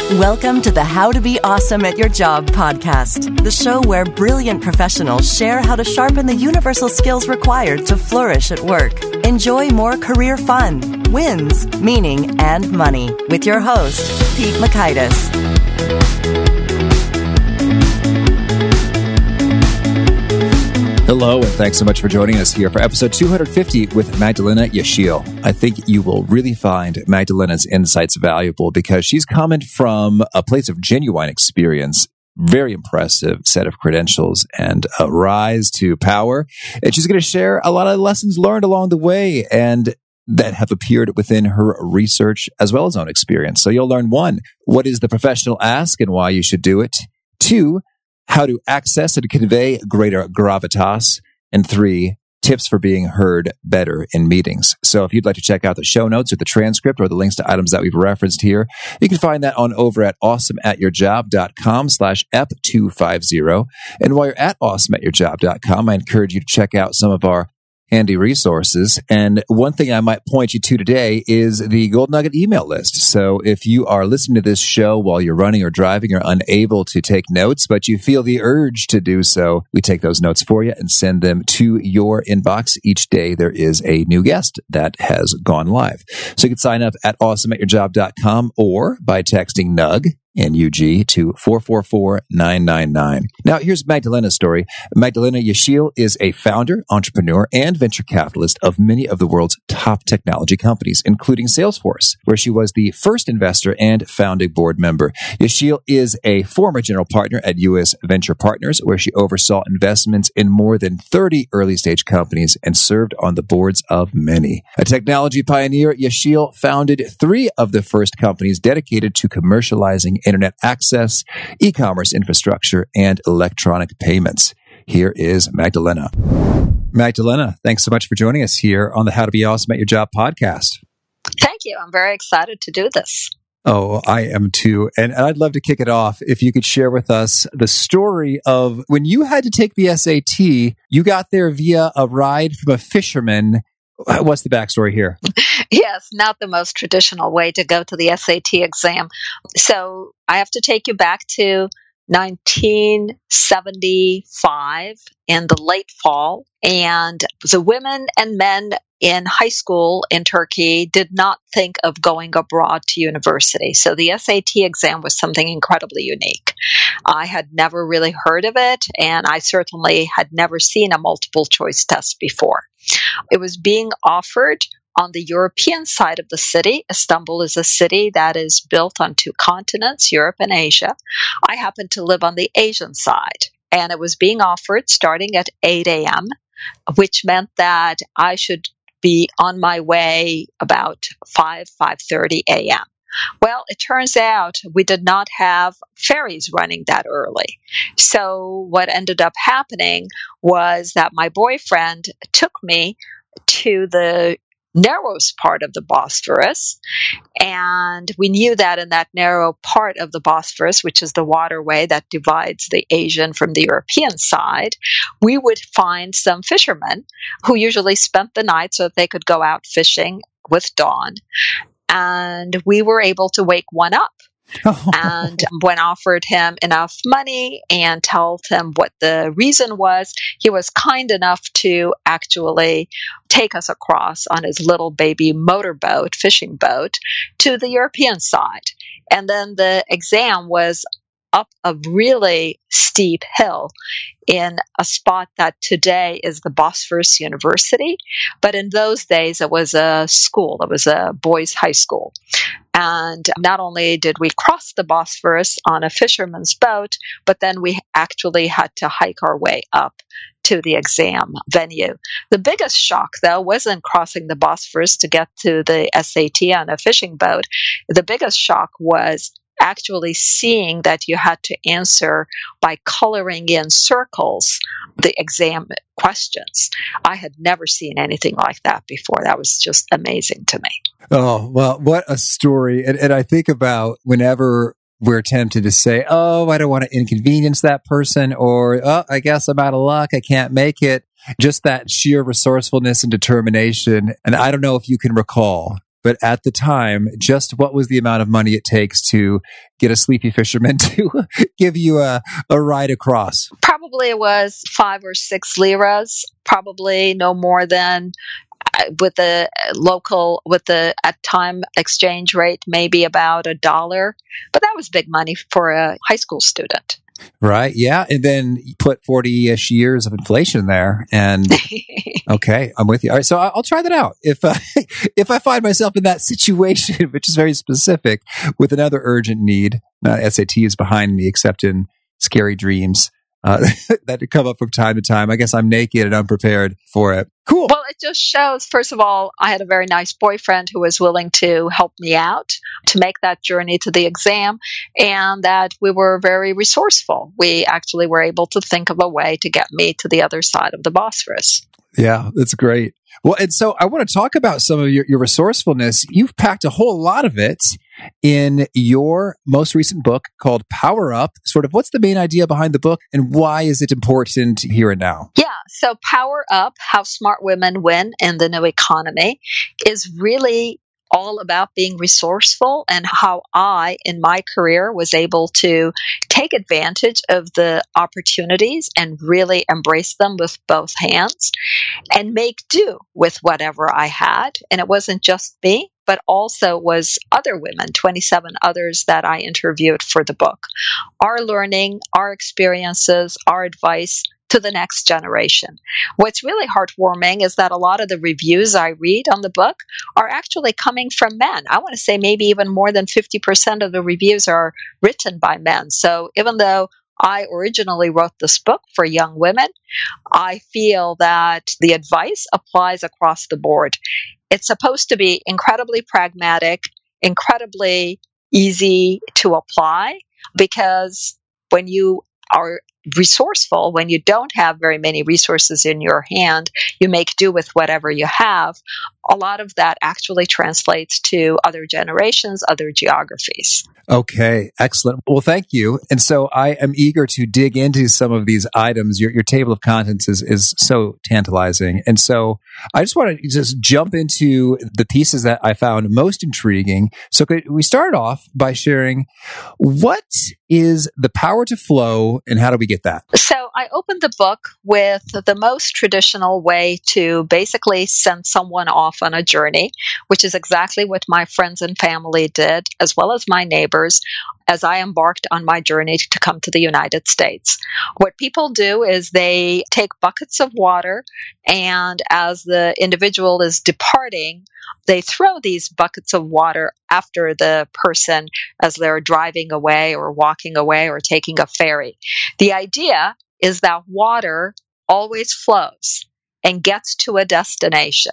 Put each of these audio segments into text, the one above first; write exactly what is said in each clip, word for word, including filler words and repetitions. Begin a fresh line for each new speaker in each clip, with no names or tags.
Welcome to the How to Be Awesome at Your Job podcast, the show where brilliant professionals share how to sharpen the universal skills required to flourish at work. Enjoy more career fun, wins, meaning, and money with your host, Pete Mockaitis.
Hello, and thanks so much for joining us here for episode two hundred fifty with Magdalena Yeşil. I think you will really find Magdalena's insights valuable because she's coming from a place of genuine experience, very impressive set of credentials, and a rise to power. And she's going to share a lot of lessons learned along the way and that have appeared within her research as well as own experience. So you'll learn, one, what is the professional ask and why you should do it? Two, how to access and convey greater gravitas. And three, tips for being heard better in meetings. So if you'd like to check out the show notes or the transcript or the links to items that we've referenced here, you can find that on over at awesomeatyourjob.com slash ep two fifty. And while you're at awesomeatyourjob dot com, I encourage you to check out some of our handy resources. And one thing I might point you to today is the Gold Nugget email list. So if you are listening to this show while you're running or driving or unable to take notes, but you feel the urge to do so, we take those notes for you and send them to your inbox. Each day there is a new guest that has gone live. So you can sign up at awesome at your job dot com or by texting N U G, N U G, to four four four nine nine nine. Now, here's Magdalena's story. Magdalena Yeşil is a founder, entrepreneur, and venture capitalist of many of the world's top technology companies, including Salesforce, where she was the first investor and founding board member. Yeşil is a former general partner at U S Venture Partners, where she oversaw investments in more than thirty early-stage companies and served on the boards of many. A technology pioneer, Yeşil founded three of the first companies dedicated to commercializing internet access, e-commerce infrastructure, and electronic payments. Here is Magdalena. Magdalena, thanks so much for joining us here on the How to Be Awesome at Your Job podcast.
Thank you. I'm very excited to do this.
Oh, I am too. And I'd love to kick it off if you could share with us the story of when you had to take the S A T, you got there via a ride from a fisherman. What's the backstory here?
Yes, not the most traditional way to go to the S A T exam. So I have to take you back to nineteen seventy-five in the late fall. And the women and men in high school in Turkey did not think of going abroad to university. So the S A T exam was something incredibly unique. I had never really heard of it, and I certainly had never seen a multiple choice test before. It was being offered on the European side of the city. Istanbul is a city that is built on two continents, Europe and Asia. I happened to live on the Asian side, and it was being offered starting at eight a.m., which meant that I should be on my way about five, five thirty a.m. Well, it turns out we did not have ferries running that early. So what ended up happening was that my boyfriend took me to the narrowest part of the Bosphorus, and we knew that in that narrow part of the Bosphorus, which is the waterway that divides the Asian from the European side, we would find some fishermen who usually spent the night so that they could go out fishing with dawn. And we were able to wake one up. And when offered him enough money and told him what the reason was, he was kind enough to actually take us across on his little baby motorboat, fishing boat, to the European side. And then the exam was up a really steep hill in a spot that today is the Bosphorus University. But in those days, it was a school. It was a boys' high school. And not only did we cross the Bosphorus on a fisherman's boat, but then we actually had to hike our way up to the exam venue. The biggest shock, though, wasn't crossing the Bosphorus to get to the S A T on a fishing boat. The biggest shock was actually seeing that you had to answer by coloring in circles the exam questions. I had never seen anything like that before. That was just amazing to me.
Oh, well, what a story. And, and I think about whenever we're tempted to say, oh, I don't want to inconvenience that person, or, oh, I guess I'm out of luck, I can't make it. Just that sheer resourcefulness and determination. And I don't know if you can recall but at the time, just what was the amount of money it takes to get a sleepy fisherman to give you a, a ride across?
Probably it was five or six liras, probably no more than uh, with the local, with the at time exchange rate, maybe about a dollar. But that was big money for a high school student.
Right. Yeah. And then you put forty-ish years of inflation there. And okay, I'm with you. All right. So I'll try that out. If, uh, if I find myself in that situation, which is very specific, with another urgent need, not S A T is behind me, except in scary dreams uh, that come up from time to time. I guess I'm naked and unprepared for it. Cool.
Well, it just shows, first of all, I had a very nice boyfriend who was willing to help me out to make that journey to the exam, and that we were very resourceful. We actually were able to think of a way to get me to the other side of the Bosphorus.
Yeah, that's great. Well, and so I want to talk about some of your, your resourcefulness. You've packed a whole lot of it in your most recent book called Power Up. Sort of what's the main idea behind the book and why is it important here and now?
Yeah, so Power Up, How Smart Women Win in the New Economy, is really all about being resourceful and how I, in my career, was able to take advantage of the opportunities and really embrace them with both hands and make do with whatever I had. And it wasn't just me, but also was other women, twenty-seven others that I interviewed for the book. Our learning, our experiences, our advice to the next generation. What's really heartwarming is that a lot of the reviews I read on the book are actually coming from men. I want to say maybe even more than fifty percent of the reviews are written by men. So even though I originally wrote this book for young women, I feel that the advice applies across the board. It's supposed to be incredibly pragmatic, incredibly easy to apply, because when you are resourceful, when you don't have very many resources in your hand, you make do with whatever you have. A lot of that actually translates to other generations, other geographies.
Okay, excellent. Well, thank you. And so I am eager to dig into some of these items. Your, your table of contents is, is so tantalizing. And so I just want to just jump into the pieces that I found most intriguing. So could we start off by sharing what is the power to flow and how do we get that?
So I opened the book with the most traditional way to basically send someone off on a journey, which is exactly what my friends and family did, as well as my neighbors, as I embarked on my journey to come to the United States. What people do is they take buckets of water, and as the individual is departing, they throw these buckets of water after the person as they're driving away or walking away or taking a ferry. The idea is that water always flows and gets to a destination.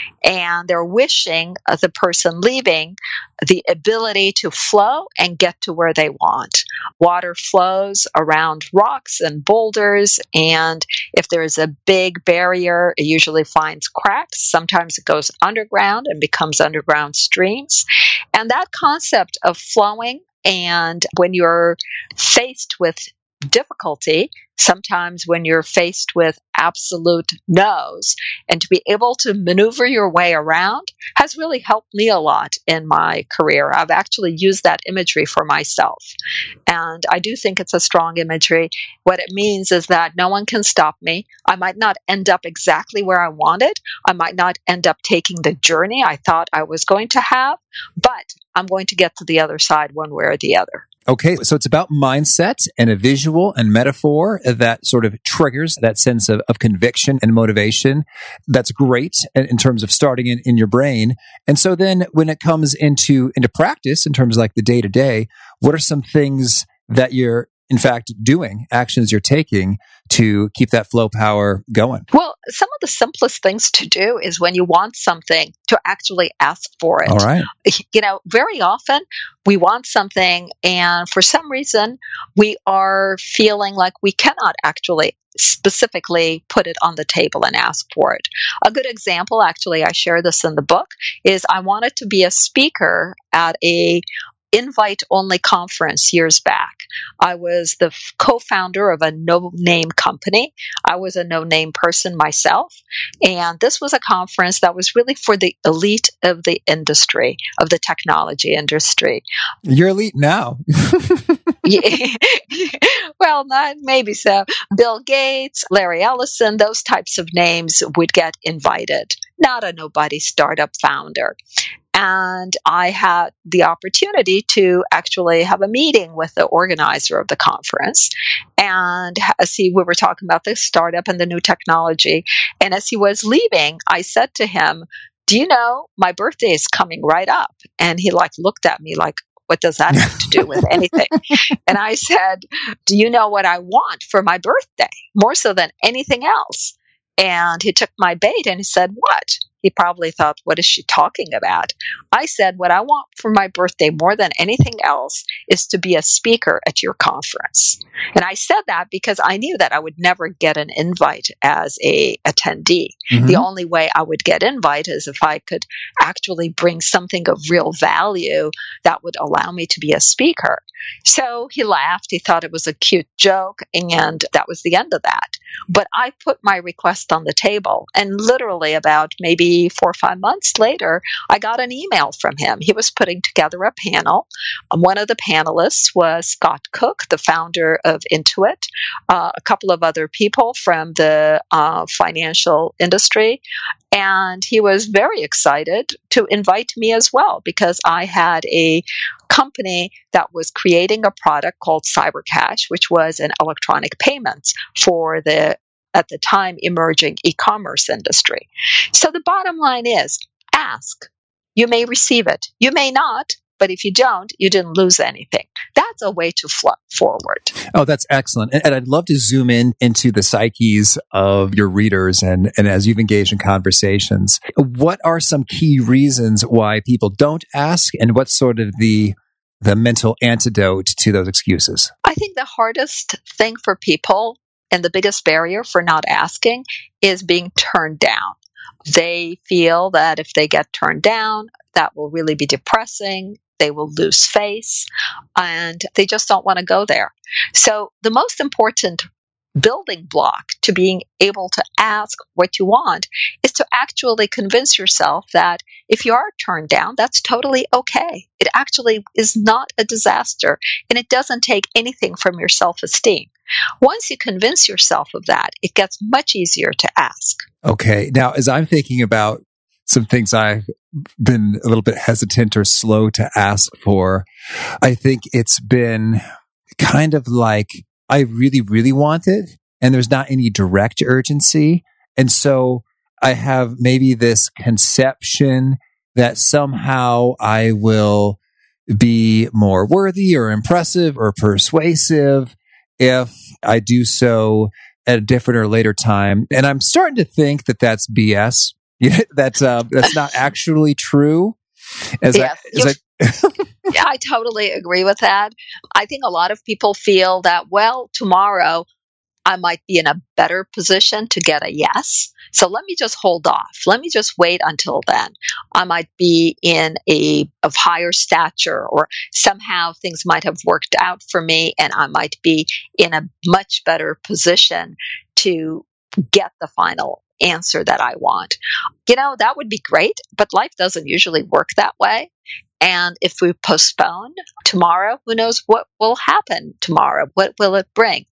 And they're wishing uh, the person leaving the ability to flow and get to where they want. Water flows around rocks and boulders, and if there is a big barrier, it usually finds cracks. Sometimes it goes underground and becomes underground streams. And that concept of flowing, and when you're faced with difficulty, sometimes when you're faced with absolute no's, and to be able to maneuver your way around has really helped me a lot in my career. I've actually used that imagery for myself. And I do think it's a strong imagery. What it means is that no one can stop me. I might not end up exactly where I wanted. I might not end up taking the journey I thought I was going to have, but I'm going to get to the other side one way or the other.
Okay, so it's about mindset and a visual and metaphor that sort of triggers that sense of, of conviction and motivation. That's great in, in terms of starting in, in your brain. And so then when it comes into, into practice, in terms of like the day to day, what are some things that you're in fact doing, actions you're taking to keep that flow power going?
Well, some of the simplest things to do is when you want something to actually ask for it.
All right.
You know, very often we want something and for some reason we are feeling like we cannot actually specifically put it on the table and ask for it. A good example, actually, I share this in the book, is I wanted to be a speaker at a invite-only conference years back. I was the f- co-founder of a no-name company. I was a no-name person myself. And this was a conference that was really for the elite of the industry, of the technology industry.
You're elite now.
Yeah. Well, not maybe so. Bill Gates, Larry Ellison, those types of names would get invited, not a nobody startup founder. And I had the opportunity to actually have a meeting with the organizer of the conference. And as he, we were talking about the startup and the new technology. And as he was leaving, I said to him, "Do you know my birthday is coming right up?" And he like looked at me like, "What does that have to do with anything?" And I said, "Do you know what I want for my birthday? More so than anything else." And he took my bait and he said, "What?" He probably thought, "What is she talking about?" I said, "What I want for my birthday more than anything else is to be a speaker at your conference." And I said that because I knew that I would never get an invite as a attendee. Mm-hmm. The only way I would get invite is if I could actually bring something of real value that would allow me to be a speaker. So he laughed. He thought it was a cute joke, and that was the end of that. But I put my request on the table, and literally about maybe four or five months later, I got an email from him. He was putting together a panel. Um, one of the panelists was Scott Cook, the founder of Intuit, uh, a couple of other people from the uh, financial industry. And he was very excited to invite me as well because I had a company that was creating a product called CyberCash, which was an electronic payments for the, at the time, emerging e-commerce industry. So the bottom line is, ask. You may receive it. You may not. But if you don't, you didn't lose anything. That's a way to flip forward.
Oh, that's excellent. And, and I'd love to zoom in into the psyches of your readers and, and as you've engaged in conversations. What are some key reasons why people don't ask, and what's sort of the the mental antidote to those excuses?
I think the hardest thing for people and the biggest barrier for not asking is being turned down. They feel that if they get turned down, that will really be depressing. They will lose face, and they just don't want to go there. So the most important building block to being able to ask what you want is to actually convince yourself that if you are turned down, that's totally okay. It actually is not a disaster, and it doesn't take anything from your self-esteem. Once you convince yourself of that, it gets much easier to ask.
Okay. Now, as I'm thinking about some things I've been a little bit hesitant or slow to ask for, I think it's been kind of like, I really, really want it, and there's not any direct urgency. And so I have maybe this conception that somehow I will be more worthy or impressive or persuasive if I do so at a different or later time. And I'm starting to think that that's B S. That's uh, that's not actually true. As
yes,
I, as I
yeah, I totally agree with that. I think a lot of people feel that, well, tomorrow I might be in a better position to get a yes. So let me just hold off. Let me just wait until then. I might be in a of higher stature, or somehow things might have worked out for me, and I might be in a much better position to get the final answer that I want. You know, that would be great, but life doesn't usually work that way. And if we postpone tomorrow, who knows what will happen tomorrow? What will it bring?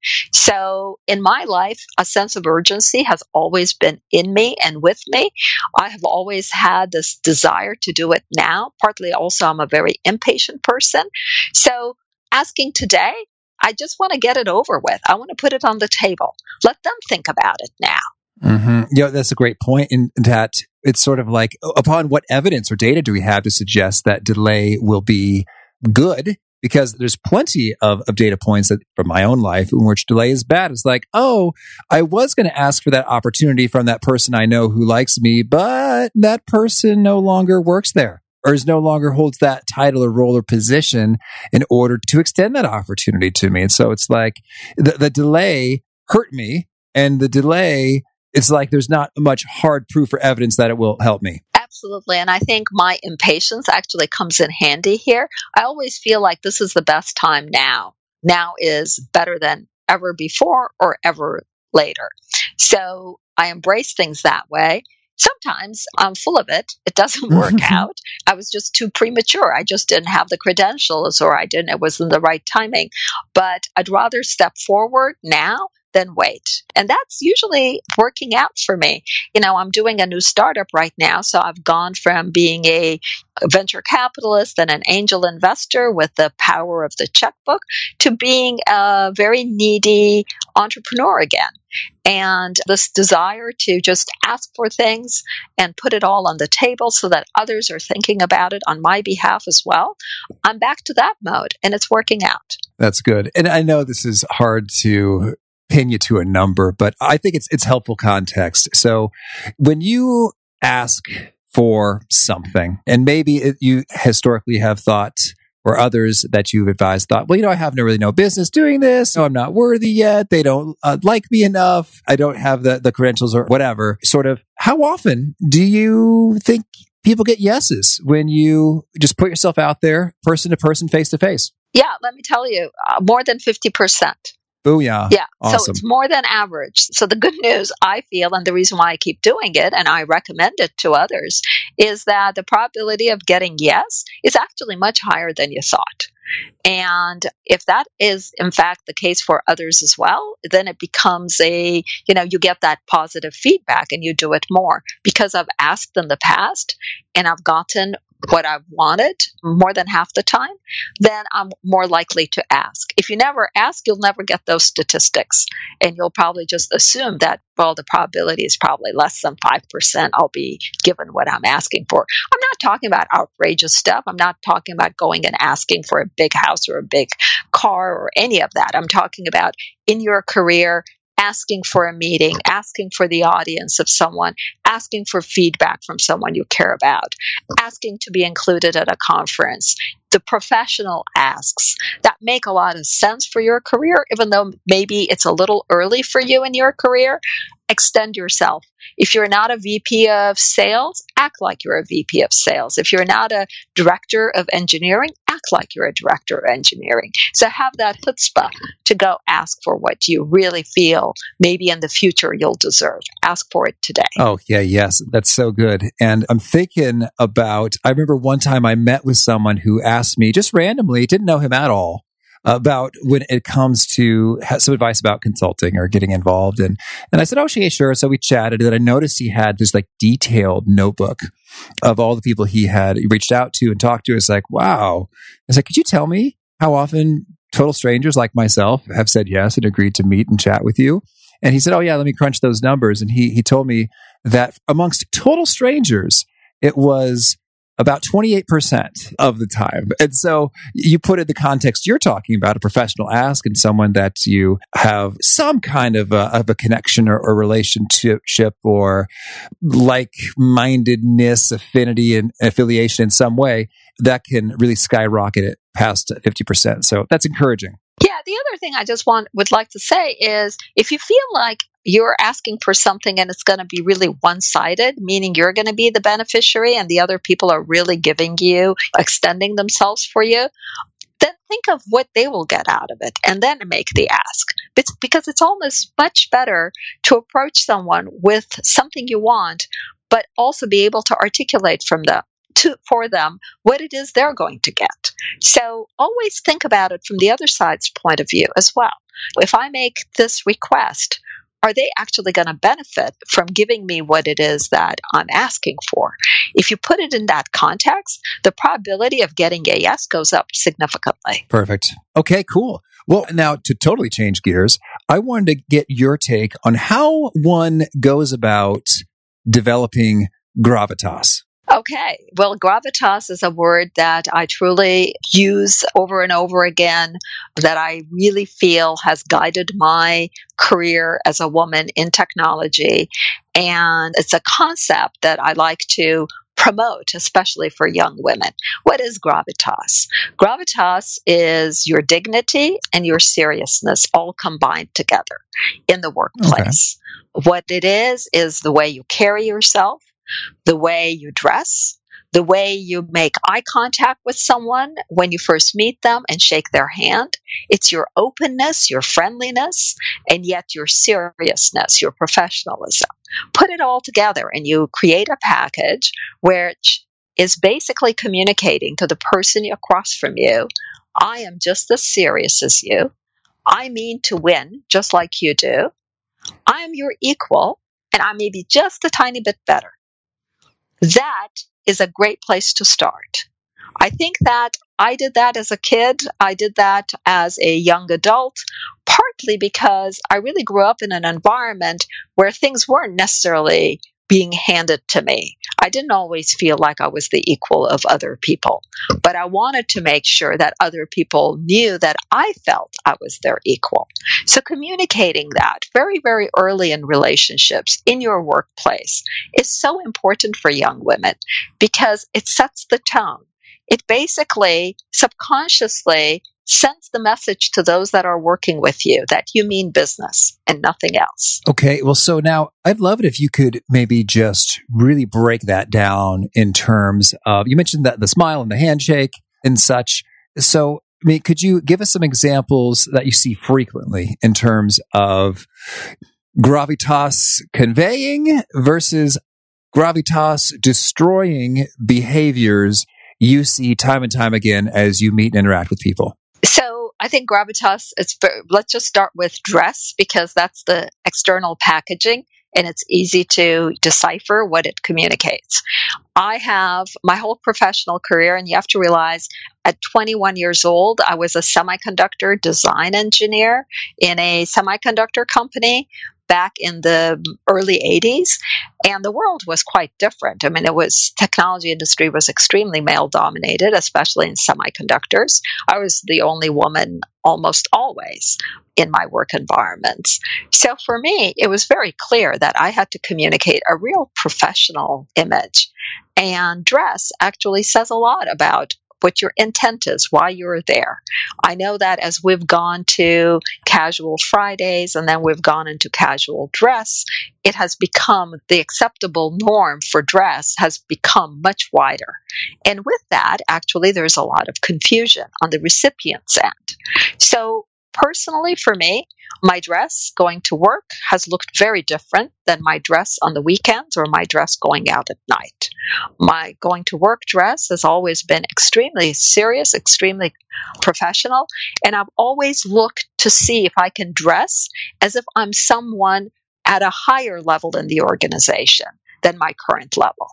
So in my life, a sense of urgency has always been in me and with me. I have always had this desire to do it now. Partly also, I'm a very impatient person. So asking today, I just want to get it over with. I want to put it on the table. Let them think about it now.
Mm-hmm. Yeah, that's a great point. In that it's sort of like, upon what evidence or data do we have to suggest that delay will be good? Because there's plenty of, of data points that from my own life in which delay is bad. It's like, oh, I was going to ask for that opportunity from that person I know who likes me, but that person no longer works there, or is no longer holds that title or role or position in order to extend that opportunity to me. And so it's like the, the delay hurt me, and the delay, it's like there's not much hard proof or evidence that it will help me.
absolutely. And I think my impatience actually comes in handy here. I always feel like this is the best time now. Now is better than ever before or ever later. So I embrace things that way. Sometimes I'm full of it. It doesn't work out. I was just too premature. I just didn't have the credentials, or I didn't, it wasn't the right timing. But I'd rather step forward now than wait. And that's usually working out for me. You know, I'm doing a new startup right now. So I've gone from being a venture capitalist and an angel investor with the power of the checkbook to being a very needy entrepreneur again. And this desire to just ask for things and put it all on the table so that others are thinking about it on my behalf as well. I'm back to that mode, and it's working out.
That's good. And I know this is hard to pin you to a number, but I think it's it's helpful context. So when you ask for something, and maybe it, you historically have thought, or others that you've advised thought, well, you know, I have no really no business doing this. No, I'm not worthy yet. They don't uh, like me enough. I don't have the, the credentials or whatever. Sort of, how often do you think people get yeses when you just put yourself out there, person to person, face to face?
Yeah, let me tell you, uh, more than fifty percent.
Booyah.
Yeah.
Awesome.
So it's more than average. So the good news, I feel, and the reason why I keep doing it and I recommend it to others, is that the probability of getting yes is actually much higher than you thought. And if that is, in fact, the case for others as well, then it becomes a, you know, you get that positive feedback and you do it more. Because I've asked in the past and I've gotten what I've wanted more than half the time, then I'm more likely to ask. If you never ask, you'll never get those statistics. And you'll probably just assume that, well, the probability is probably less than five percent I'll be given what I'm asking for. I'm not talking about outrageous stuff. I'm not talking about going and asking for a big house or a big car or any of that. I'm talking about in your career, asking for a meeting, asking for the audience of someone, asking for feedback from someone you care about, asking to be included at a conference. The professional asks that make a lot of sense for your career, even though maybe it's a little early for you in your career. Extend yourself. If you're not a V P of sales, act like you're a V P of sales. If you're not a director of engineering, act like you're a director of engineering. So have that chutzpah to go ask for what you really feel maybe in the future you'll deserve. Ask for it today.
Oh, yeah, yes. That's so good. And I'm thinking about, I remember one time I met with someone who asked me just randomly, didn't know him at all, about when it comes to some advice about consulting or getting involved. And, and I said, oh, okay, sure. So we chatted, and I noticed he had this like detailed notebook of all the people he had reached out to and talked to. It's like, wow. I was like, could you tell me how often total strangers like myself have said yes and agreed to meet and chat with you? And he said, oh yeah, let me crunch those numbers. And he, he told me that amongst total strangers, it was about twenty-eight percent of the time. And so you put in the context you're talking about, a professional ask and someone that you have some kind of a, of a connection or, or relationship or like-mindedness, affinity and affiliation in some way, that can really skyrocket it past fifty percent. So that's encouraging.
Yeah, the other thing I just want would like to say is if you feel like you're asking for something and it's going to be really one-sided, meaning you're going to be the beneficiary and the other people are really giving you, extending themselves for you, then think of what they will get out of it and then make the ask. It's because it's almost much better to approach someone with something you want, but also be able to articulate from them. To, for them what it is they're going to get. So always think about it from the other side's point of view as well. If I make this request, are they actually going to benefit from giving me what it is that I'm asking for? If you put it in that context, the probability of getting a yes goes up significantly.
Perfect. Okay, cool. Well, now to totally change gears, I wanted to get your take on how one goes about developing gravitas.
Okay. Well, gravitas is a word that I truly use over and over again, that I really feel has guided my career as a woman in technology. And it's a concept that I like to promote, especially for young women. What is gravitas? Gravitas is your dignity and your seriousness all combined together in the workplace. Okay. What it is, is the way you carry yourself, the way you dress, the way you make eye contact with someone when you first meet them and shake their hand. It's your openness, your friendliness, and yet your seriousness, your professionalism. Put it all together and you create a package which is basically communicating to the person across from you, I am just as serious as you. I mean to win just like you do. I am your equal, and I may be just a tiny bit better. That is a great place to start. I think that I did that as a kid. I did that as a young adult, partly because I really grew up in an environment where things weren't necessarily being handed to me. I didn't always feel like I was the equal of other people, but I wanted to make sure that other people knew that I felt I was their equal. So communicating that very, very early in relationships, in your workplace, is so important for young women because it sets the tone. It basically subconsciously sends the message to those that are working with you that you mean business and nothing else.
Okay. Well, so now I'd love it if you could maybe just really break that down in terms of, you mentioned that the smile and the handshake and such. So, I mean, could you give us some examples that you see frequently in terms of gravitas conveying versus gravitas destroying behaviors you see time and time again as you meet and interact with people?
So I think gravitas is, let's just start with dress because that's the external packaging and it's easy to decipher what it communicates. I have my whole professional career, and you have to realize at twenty-one years old, I was a semiconductor design engineer in a semiconductor company back in the early eighties, and the world was quite different. I mean, it was technology industry was extremely male dominated, especially in semiconductors. I was the only woman almost always in my work environments. So for me, it was very clear that I had to communicate a real professional image, and dress actually says a lot about what your intent is, why you're there. I know that as we've gone to casual Fridays and then we've gone into casual dress, it has become the acceptable norm for dress has become much wider. And with that, actually, there's a lot of confusion on the recipient's end. So personally, for me, my dress going to work has looked very different than my dress on the weekends or my dress going out at night. My going to work dress has always been extremely serious, extremely professional, and I've always looked to see if I can dress as if I'm someone at a higher level in the organization than my current level.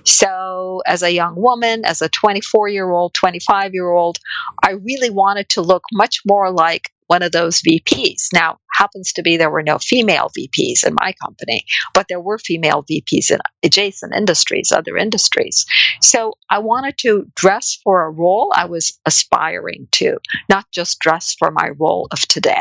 So as a young woman, as a twenty-four-year-old, twenty-five-year-old, I really wanted to look much more like one of those V Ps. Now, happens to be there were no female V Ps in my company, but there were female V Ps in adjacent industries, other industries. So I wanted to dress for a role I was aspiring to, not just dress for my role of today.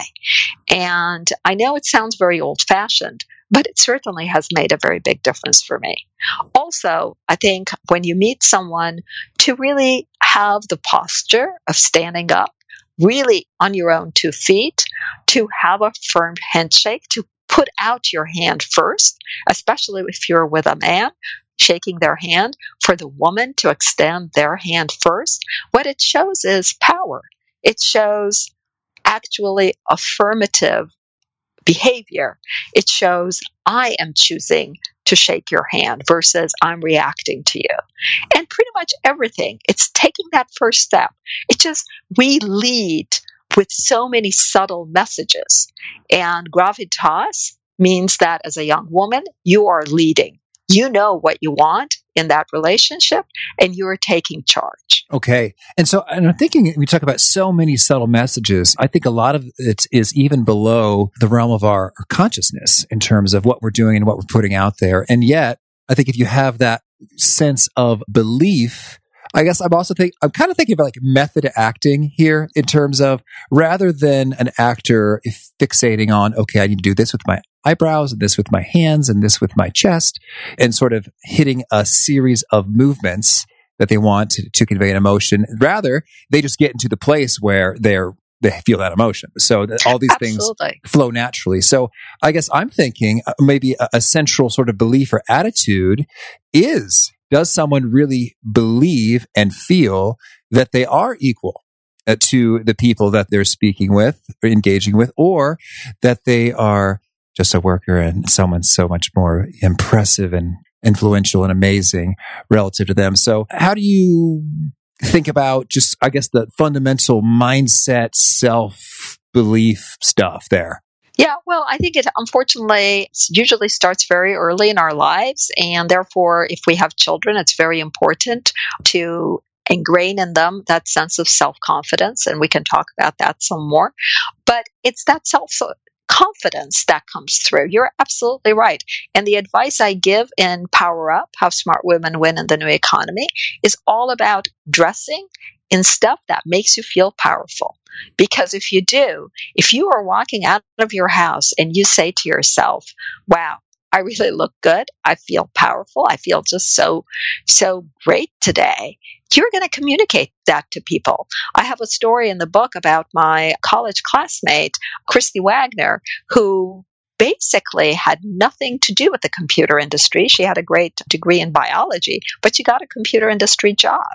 And I know it sounds very old-fashioned, but it certainly has made a very big difference for me. Also, I think when you meet someone, to really have the posture of standing up, really on your own two feet, to have a firm handshake, to put out your hand first, especially if you're with a man, shaking their hand, for the woman to extend their hand first. What it shows is power. It shows actually affirmative behavior. It shows I am choosing to shake your hand versus I'm reacting to you. And pretty much everything, it's taking that first step. It just, we lead with so many subtle messages. And gravitas means that as a young woman, you are leading. You know what you want in that relationship, and you're taking charge.
Okay. And so and I'm thinking, we talk about so many subtle messages. I think a lot of it is even below the realm of our, our consciousness in terms of what we're doing and what we're putting out there. And yet, I think if you have that sense of belief, I guess I'm also think I'm kind of thinking about like method acting here in terms of rather than an actor fixating on, okay, I need to do this with my eyebrows and this with my hands and this with my chest and sort of hitting a series of movements that they want to, to convey an emotion. Rather, they just get into the place where they're they feel that emotion. So that all these
Absolutely.
things flow naturally. So I guess I'm thinking uh, maybe a, a central sort of belief or attitude is, does someone really believe and feel that they are equal uh, to the people that they're speaking with or engaging with, or that they are just a worker and someone so much more impressive and influential and amazing relative to them? So how do you think about just, I guess, the fundamental mindset, self-belief stuff there?
Yeah, well, I think it unfortunately usually starts very early in our lives. And therefore, if we have children, it's very important to ingrain in them that sense of self-confidence. And we can talk about that some more. But it's that self confidence that comes through. You're absolutely right. And the advice I give in Power Up, How Smart Women Win in the New Economy, is all about dressing in stuff that makes you feel powerful. Because if you do, if you are walking out of your house and you say to yourself, wow, I really look good, I feel powerful, I feel just so, so great today, you're going to communicate that to people. I have a story in the book about my college classmate, Christy Wagner, who basically had nothing to do with the computer industry. She had a great degree in biology, but she got a computer industry job.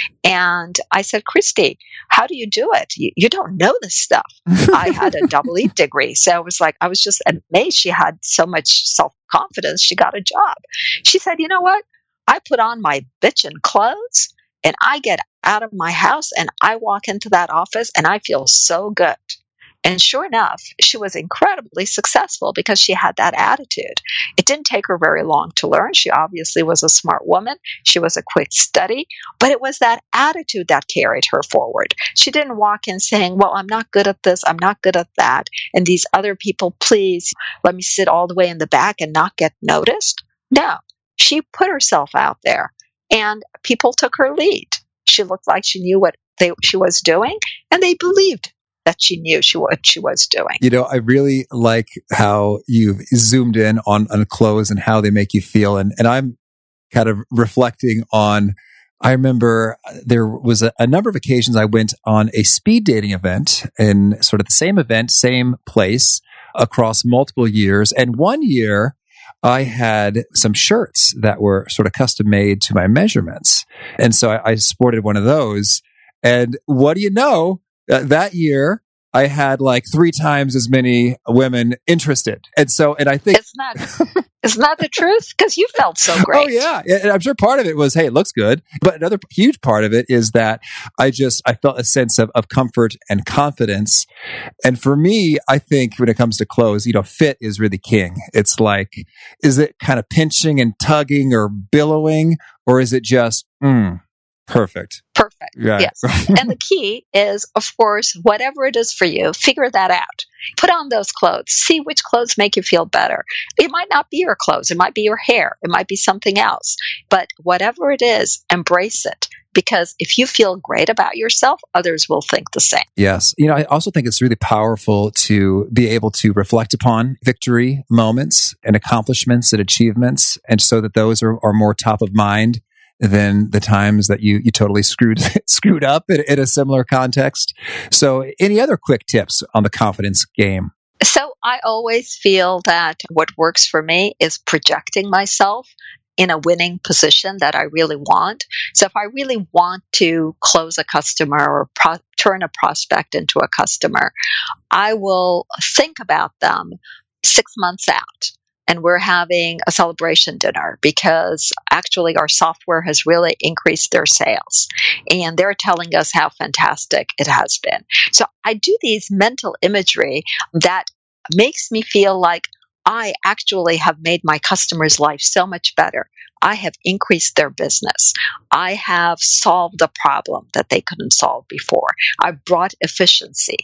And I said, Christy, how do you do it? You, you don't know this stuff. I had a double E degree. So it was like, I was just amazed she had so much self-confidence. She got a job. She said, you know what? I put on my bitchin' clothes and I get out of my house and I walk into that office and I feel so good. And sure enough, she was incredibly successful because she had that attitude. It didn't take her very long to learn. She obviously was a smart woman. She was a quick study, but it was that attitude that carried her forward. She didn't walk in saying, well, I'm not good at this, I'm not good at that, and these other people, please let me sit all the way in the back and not get noticed. No, she put herself out there and people took her lead. She looked like she knew what they, she was doing, and they believed that she knew she, what she was doing.
You know, I really like how you've zoomed in on, on clothes and how they make you feel. And, and I'm kind of reflecting on, I remember there was a, a number of occasions I went on a speed dating event in sort of the same event, same place across multiple years. And one year I had some shirts that were sort of custom made to my measurements. And so I, I sported one of those. And what do you know? Uh, that year, I had like three times as many women interested. And so, and I think...
Isn't that, isn't that the truth? Because you felt so great.
Oh, yeah. And I'm sure part of it was, hey, it looks good. But another huge part of it is that I just, I felt a sense of, of comfort and confidence. And for me, I think when it comes to clothes, you know, fit is really king. It's like, is it kind of pinching and tugging or billowing? Or is it just, mm, perfect?
Perfect.
Yeah.
Yes. And the key is, of course, whatever it is for you, figure that out. Put on those clothes. See which clothes make you feel better. It might not be your clothes. It might be your hair. It might be something else. But whatever it is, embrace it. Because if you feel great about yourself, others will think the same.
Yes. You know, I also think it's really powerful to be able to reflect upon victory moments and accomplishments and achievements, and so that those are, are more top of mind than the times that you, you totally screwed screwed up in, in a similar context. So any other quick tips on the confidence game?
So I always feel that what works for me is projecting myself in a winning position that I really want. So if I really want to close a customer or pro- turn a prospect into a customer, I will think about them six months out. And we're having a celebration dinner because actually our software has really increased their sales. And they're telling us how fantastic it has been. So I do these mental imagery that makes me feel like I actually have made my customer's life so much better. I have increased their business. I have solved a problem that they couldn't solve before. I've brought efficiency.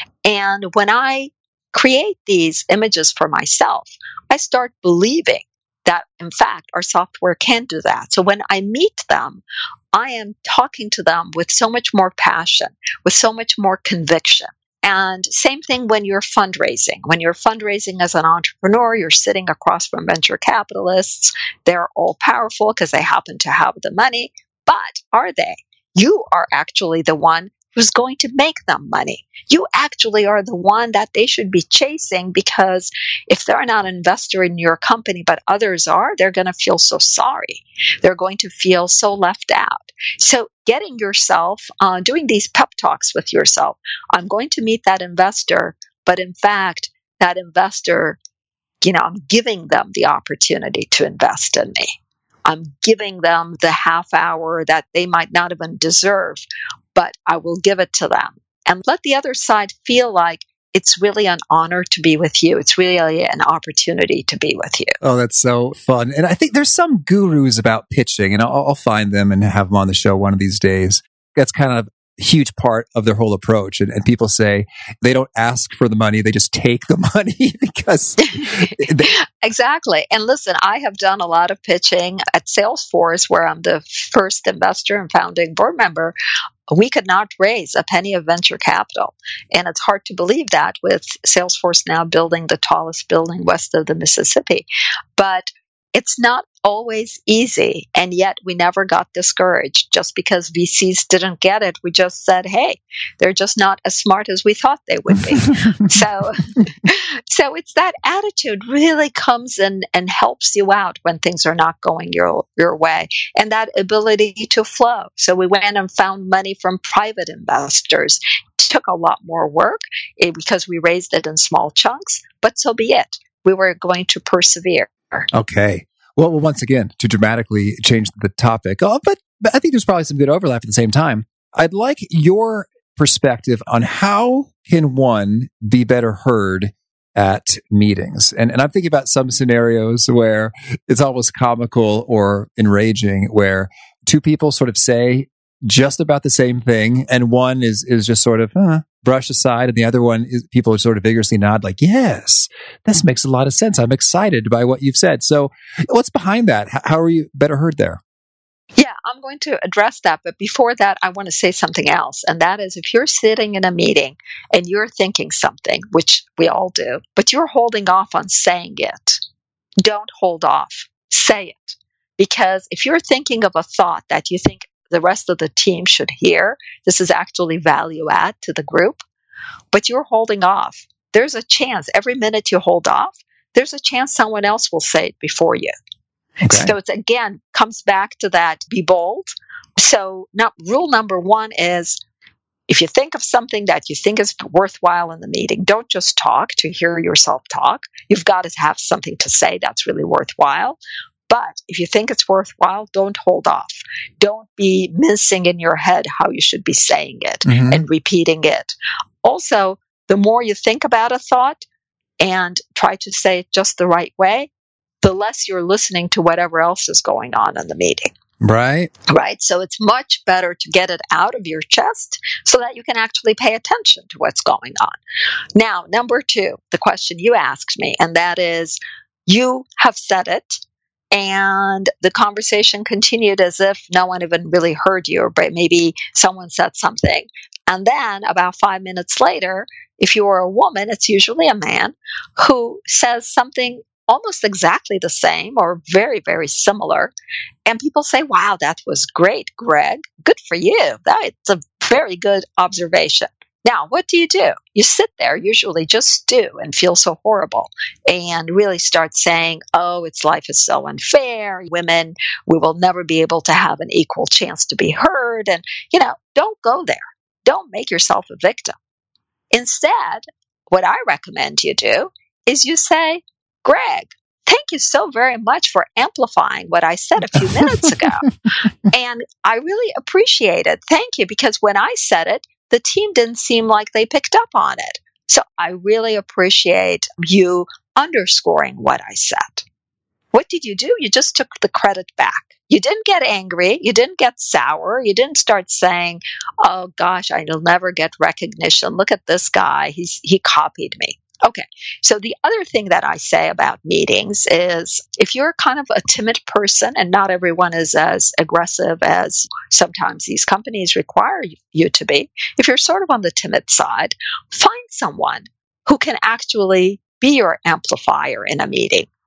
And when I create these images for myself, I start believing that, in fact, our software can do that. So when I meet them, I am talking to them with so much more passion, with so much more conviction. And same thing when you're fundraising. When you're fundraising as an entrepreneur, you're sitting across from venture capitalists. They're all powerful because they happen to have the money. But are they? You are actually the one who's going to make them money. You actually are the one that they should be chasing, because if they're not an investor in your company, but others are, they're going to feel so sorry. They're going to feel so left out. So getting yourself, uh, doing these pep talks with yourself, I'm going to meet that investor, but in fact, that investor, you know, I'm giving them the opportunity to invest in me. I'm giving them the half hour that they might not even deserve, but I will give it to them. And let the other side feel like it's really an honor to be with you. It's really an opportunity to be with you.
Oh, that's so fun. And I think there's some gurus about pitching, and I'll, I'll find them and have them on the show one of these days. That's kind of a huge part of their whole approach. And, and people say they don't ask for the money, they just take the money because... they,
Exactly. And listen, I have done a lot of pitching at Salesforce, where I'm the first investor and founding board member. We could not raise a penny of venture capital. And it's hard to believe that, with Salesforce now building the tallest building west of the Mississippi. But it's not always easy. And yet we never got discouraged just because V Cs didn't get it. We just said, hey, they're just not as smart as we thought they would be. so, so it's that attitude really comes in and helps you out when things are not going your, your way, and that ability to flow. So we went and found money from private investors. It took a lot more work eh, because we raised it in small chunks, but so be it. We were going to persevere.
Okay. Well, well, once again, to dramatically change the topic, oh, but, but I think there's probably some good overlap at the same time. I'd like your perspective on how can one be better heard at meetings. And, and I'm thinking about some scenarios where it's almost comical or enraging, where two people sort of say just about the same thing, and one is is just sort of uh, brush aside, and the other one is people sort of vigorously nod like, yes, this makes a lot of sense. I'm excited by what you've said. So what's behind that? How are you better heard there?
Yeah, I'm going to address that. But before that, I want to say something else. And that is, if you're sitting in a meeting and you're thinking something, which we all do, but you're holding off on saying it, don't hold off. Say it. Because if you're thinking of a thought that you think the rest of the team should hear, this is actually value add to the group, but you're holding off, there's a chance every minute you hold off, there's a chance someone else will say it before you. Okay. So it's, again, comes back to that, be bold. So now, rule number one is, if you think of something that you think is worthwhile in the meeting, don't just talk to hear yourself talk. You've got to have something to say that's really worthwhile. But if you think it's worthwhile, don't hold off. Don't be mincing in your head how you should be saying it mm-hmm. and repeating it. Also, the more you think about a thought and try to say it just the right way, the less you're listening to whatever else is going on in the meeting.
Right.
Right. So it's much better to get it out of your chest so that you can actually pay attention to what's going on. Now, number two, the question you asked me, and that is, you have said it, and the conversation continued as if no one even really heard you, or maybe someone said something. And then about five minutes later, if you're a woman, it's usually a man who says something almost exactly the same or very, very similar. And people say, wow, that was great, Greg. Good for you. That's a very good observation. Now, what do you do? You sit there, usually just stew and feel so horrible, and really start saying, oh, it's life is so unfair. Women, we will never be able to have an equal chance to be heard. And, you know, don't go there. Don't make yourself a victim. Instead, what I recommend you do is you say, Greg, thank you so very much for amplifying what I said a few minutes ago. And I really appreciate it. Thank you, because when I said it, the team didn't seem like they picked up on it. So I really appreciate you underscoring what I said. What did you do? You just took the credit back. You didn't get angry. You didn't get sour. You didn't start saying, oh gosh, I'll never get recognition. Look at this guy. He's, he copied me. Okay. So the other thing that I say about meetings is, if you're kind of a timid person, and not everyone is as aggressive as sometimes these companies require you to be, if you're sort of on the timid side, find someone who can actually be your amplifier in a meeting.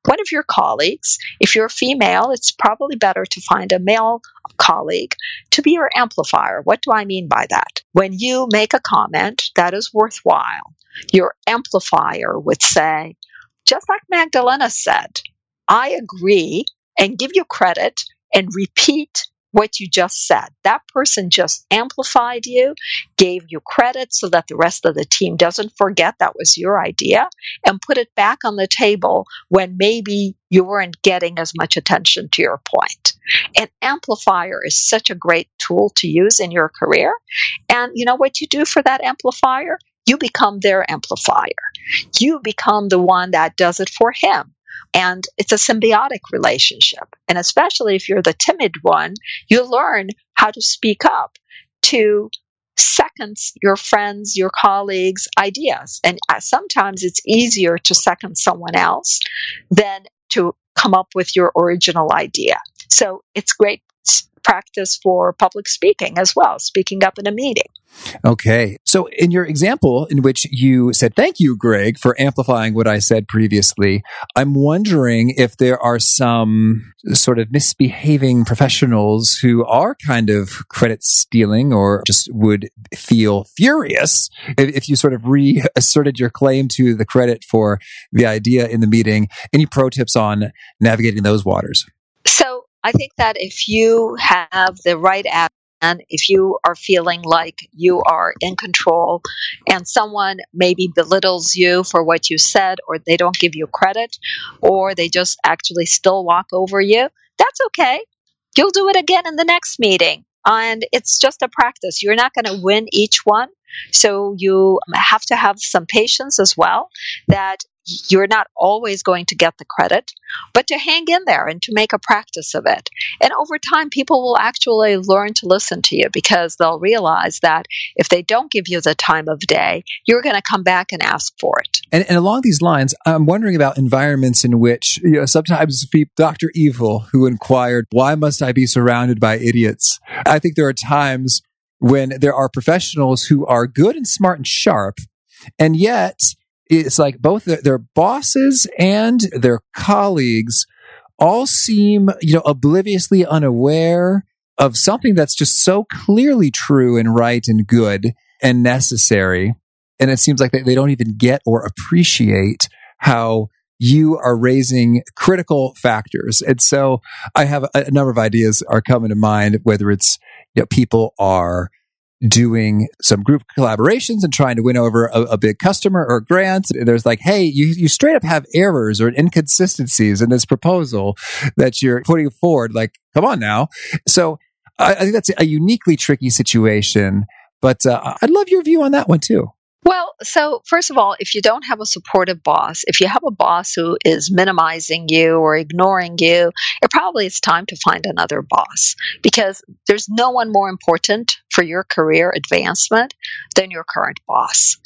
one of your colleagues. If you're a female, it's probably better to find a male colleague to be your amplifier. What do I mean by that? When you make a comment that is worthwhile, your amplifier would say, just like Magdalena said, I agree, and give you credit and repeat what you just said. That person just amplified you, gave you credit so that the rest of the team doesn't forget that was your idea, and put it back on the table when maybe you weren't getting as much attention to your point. An amplifier is such a great tool to use in your career. And you know what you do for that amplifier? You become their amplifier. You become the one that does it for him. And it's a symbiotic relationship. And especially if you're the timid one, you learn how to speak up to second your friends, your colleagues' ideas. And sometimes it's easier to second someone else than to come up with your original idea. So it's great practice for public speaking as well, speaking up in a meeting.
Okay. So in your example in which you said, thank you, Greg, for amplifying what I said previously, I'm wondering if there are some sort of misbehaving professionals who are kind of credit stealing or just would feel furious if, if you sort of reasserted your claim to the credit for the idea in the meeting. Any pro tips on navigating those waters?
So I think that if you have the right attitude, and if you are feeling like you are in control and someone maybe belittles you for what you said, or they don't give you credit, or they just actually still walk over you, that's okay. You'll do it again in the next meeting. And it's just a practice. You're not going to win each one. So you have to have some patience as well, that you're not always going to get the credit, but to hang in there and to make a practice of it. And over time, people will actually learn to listen to you because they'll realize that if they don't give you the time of day, you're going to come back and ask for it.
And, and along these lines, I'm wondering about environments in which, you know, sometimes Doctor Evil, who inquired, why must I be surrounded by idiots? I think there are times when there are professionals who are good and smart and sharp, and yet it's like both their, their bosses and their colleagues all seem, you know, obliviously unaware of something that's just so clearly true and right and good and necessary. And it seems like they, they don't even get or appreciate how you are raising critical factors. And so I have a, a number of ideas are coming to mind, whether it's, you know, people are doing some group collaborations and trying to win over a, a big customer or grant. There's like, hey, you, you straight up have errors or inconsistencies in this proposal that you're putting forward. Like, come on now. So I, I think that's a uniquely tricky situation, but uh, I'd love your view on that one too.
Well, so first of all, if you don't have a supportive boss, if you have a boss who is minimizing you or ignoring you, it probably is time to find another boss, because there's no one more important for your career advancement than your current boss.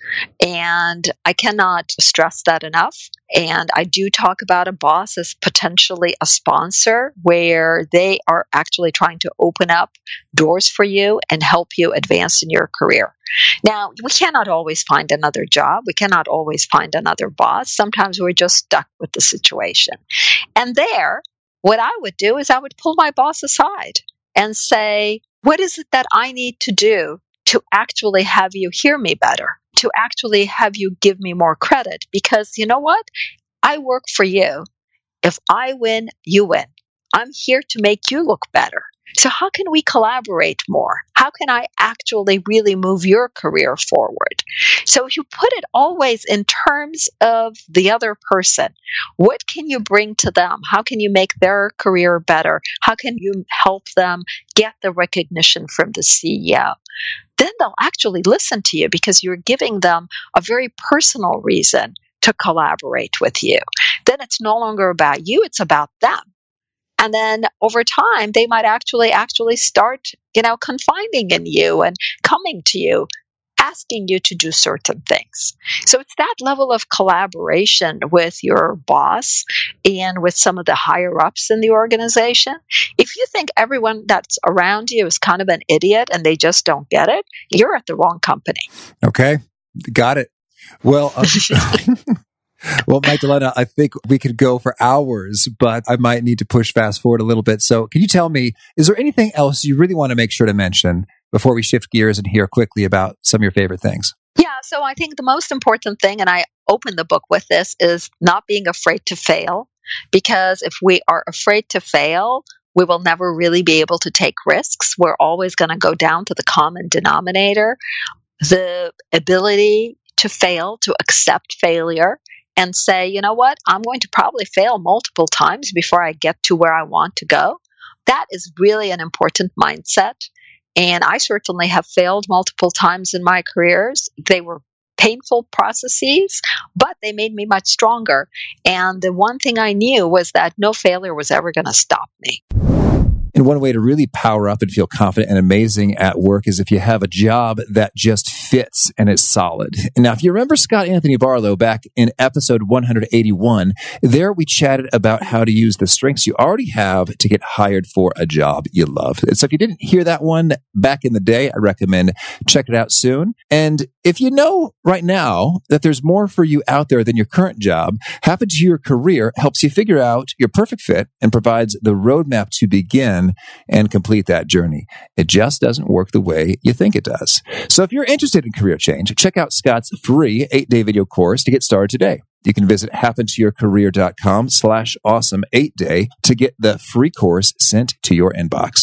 And I cannot stress that enough. And I do talk about a boss as potentially a sponsor, where they are actually trying to open up doors for you and help you advance in your career. Now, we cannot always find another job. We cannot always find another boss. Sometimes we're just stuck with the situation. And there, what I would do is I would pull my boss aside and say, what is it that I need to do to actually have you hear me better, to actually have you give me more credit? Because you know what? I work for you. If I win, you win. I'm here to make you look better. So how can we collaborate more? How can I actually really move your career forward? So if you put it always in terms of the other person, what can you bring to them? How can you make their career better? How can you help them get the recognition from the C E O? Then they'll actually listen to you because you're giving them a very personal reason to collaborate with you. Then it's no longer about you, it's about them. And then over time, they might actually actually start, you know, confiding in you and coming to you, asking you to do certain things. So it's that level of collaboration with your boss and with some of the higher ups in the organization. If you think everyone that's around you is kind of an idiot and they just don't get it, you're at the wrong company.
Okay, got it. Well, uh, Well, Magdalena, I think we could go for hours, but I might need to push fast forward a little bit. So can you tell me, is there anything else you really want to make sure to mention before we shift gears and hear quickly about some of your favorite things?
Yeah, so I think the most important thing, and I open the book with this, is not being afraid to fail. Because if we are afraid to fail, we will never really be able to take risks. We're always going to go down to the common denominator. The ability to fail, to accept failure, and say, you know what, I'm going to probably fail multiple times before I get to where I want to go. That is really an important mindset. And I certainly have failed multiple times in my careers. They were painful processes, but they made me much stronger. And the one thing I knew was that no failure was ever going to stop me.
And one way to really power up and feel confident and amazing at work is if you have a job that just fits and is solid. Now, if you remember Scott Anthony Barlow back in episode one eighty-one, there we chatted about how to use the strengths you already have to get hired for a job you love. And so if you didn't hear that one back in the day, I recommend check it out soon. And if you know right now that there's more for you out there than your current job, Happen to Your Career helps you figure out your perfect fit and provides the roadmap to begin and complete that journey. It just doesn't work the way you think it does. So if you're interested in career change, check out Scott's free eight-day video course to get started today. You can visit happentoyourcareer.com slash awesome eight day to get the free course sent to your inbox.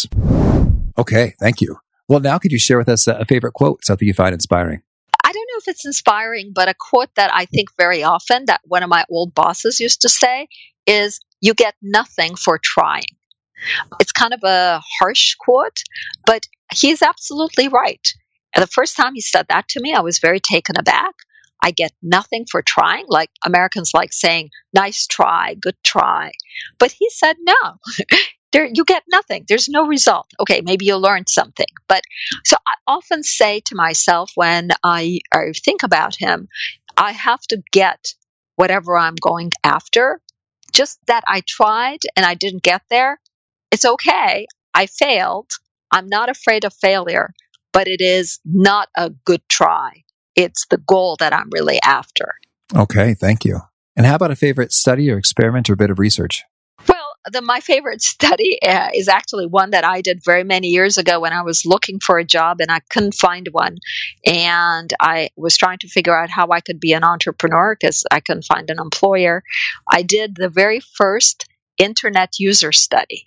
Okay, thank you. Well, now could you share with us a favorite quote, something you find inspiring?
I don't know if it's inspiring, but a quote that I think very often that one of my old bosses used to say is, you get nothing for trying. It's kind of a harsh quote, but he's absolutely right. And the first time he said that to me, I was very taken aback. I get nothing for trying. Like Americans like saying, nice try, good try. But he said, no, there, you get nothing. There's no result. Okay, maybe you learned something. But so I often say to myself when I, I think about him, I have to get whatever I'm going after. Just that I tried and I didn't get there. It's okay. I failed. I'm not afraid of failure, but it is not a good try. It's the goal that I'm really after.
Okay, thank you. And how about a favorite study or experiment or bit of research?
Well, the, my favorite study uh, is actually one that I did very many years ago when I was looking for a job and I couldn't find one. And I was trying to figure out how I could be an entrepreneur because I couldn't find an employer. I did the very first internet user study.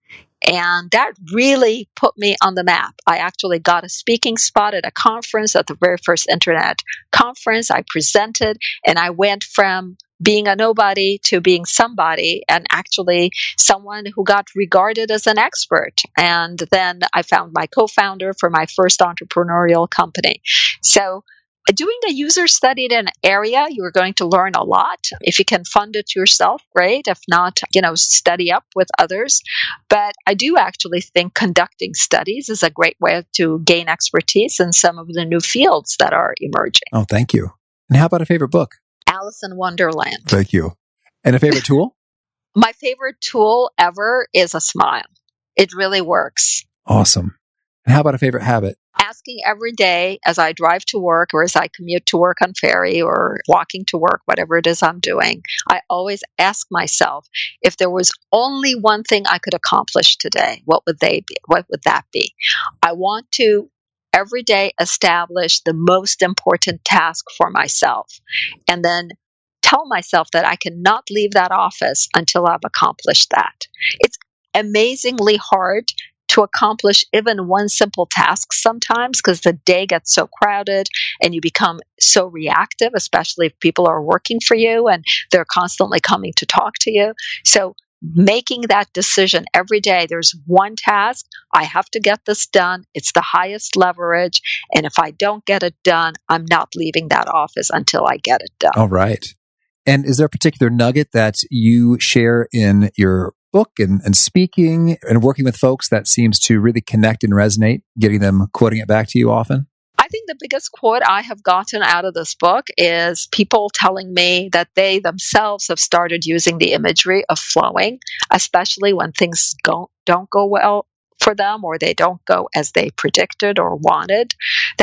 And that really put me on the map. I actually got a speaking spot at a conference, at the very first internet conference. I presented, and I went from being a nobody to being somebody, and actually someone who got regarded as an expert. And then I found my co-founder for my first entrepreneurial company. So doing a user study in an area, you're going to learn a lot. If you can fund it yourself, great. If not, you know, study up with others. But I do actually think conducting studies is a great way to gain expertise in some of the new fields that are emerging.
Oh, thank you. And how about a favorite book?
Alice in Wonderland.
Thank you. And a favorite tool?
My favorite tool ever is a smile. It really works.
Awesome. And how about a favorite habit?
Asking every day as I drive to work or as I commute to work on ferry or walking to work, whatever it is I'm doing, I always ask myself, if there was only one thing I could accomplish today, what would they be? What would that be? I want to every day establish the most important task for myself and then tell myself that I cannot leave that office until I've accomplished that. It's amazingly hard to accomplish even one simple task sometimes because the day gets so crowded and you become so reactive, especially if people are working for you and they're constantly coming to talk to you. So making that decision every day, there's one task, I have to get this done. It's the highest leverage. And if I don't get it done, I'm not leaving that office until I get it done.
All right. And is there a particular nugget that you share in your book and, and speaking and working with folks that seems to really connect and resonate, getting them quoting it back to you often?
I think the biggest quote I have gotten out of this book is people telling me that they themselves have started using the imagery of flowing, especially when things go, don't go well for them or they don't go as they predicted or wanted, that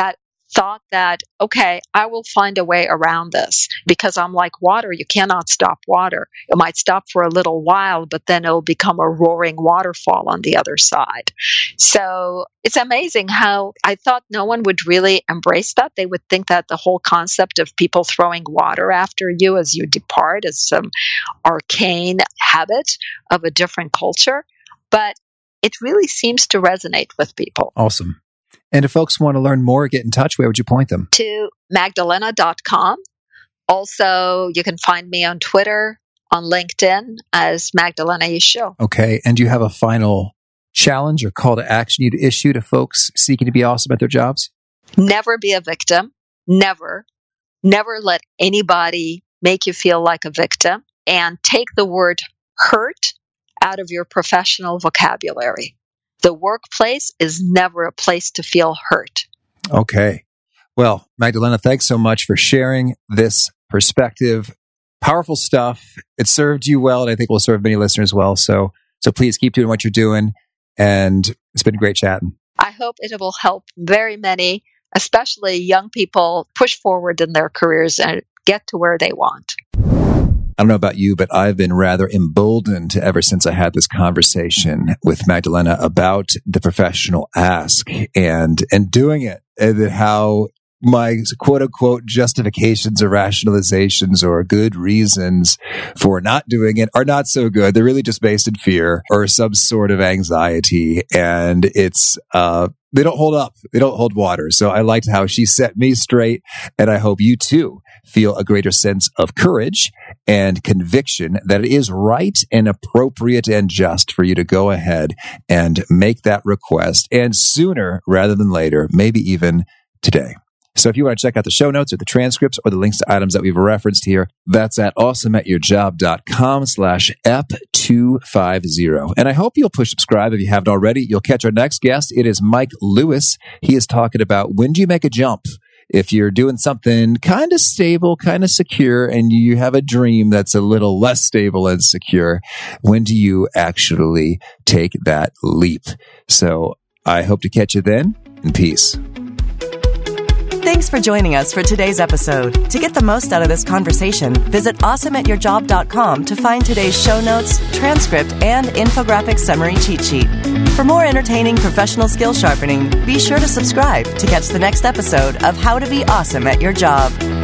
thought that, okay, I will find a way around this because I'm like water. You cannot stop water. It might stop for a little while, but then it'll become a roaring waterfall on the other side. So it's amazing how I thought no one would really embrace that. They would think that the whole concept of people throwing water after you as you depart is some arcane habit of a different culture. But it really seems to resonate with people.
Awesome. And if folks want to learn more, get in touch, where would you point them?
To Magdalena dot com. Also, you can find me on Twitter, on LinkedIn as Magdalena Yeshil.
Okay. And do you have a final challenge or call to action you'd issue to folks seeking to be awesome at their jobs?
Never be a victim. Never. Never let anybody make you feel like a victim. And take the word hurt out of your professional vocabulary. The workplace is never a place to feel hurt.
Okay. Well, Magdalena, thanks so much for sharing this perspective. Powerful stuff. It served you well, and I think will serve many listeners well. So, so please keep doing what you're doing. And it's been great chatting.
I hope it will help very many, especially young people, push forward in their careers and get to where they want.
I don't know about you, but I've been rather emboldened ever since I had this conversation with Magdalena about the professional ask and and doing it, and how my quote unquote justifications or rationalizations or good reasons for not doing it are not so good. They're really just based in fear or some sort of anxiety, and it's uh they don't hold up. They don't hold water. So I liked how she set me straight, and I hope you too feel a greater sense of courage and conviction that it is right and appropriate and just for you to go ahead and make that request, and sooner rather than later, maybe even today. So if you want to check out the show notes or the transcripts or the links to items that we've referenced here, that's at awesomeatyourjob.com slash ep two fifty. And I hope you'll push subscribe if you haven't already. You'll catch our next guest. It is Mike Lewis. He is talking about when do you make a jump? If you're doing something kind of stable, kind of secure, and you have a dream that's a little less stable and secure, when do you actually take that leap? So I hope to catch you then, and peace.
Thanks for joining us for today's episode. To get the most out of this conversation, visit awesome at your job dot com to find today's show notes, transcript, and infographic summary cheat sheet. For more entertaining professional skill sharpening, be sure to subscribe to catch the next episode of How to Be Awesome at Your Job.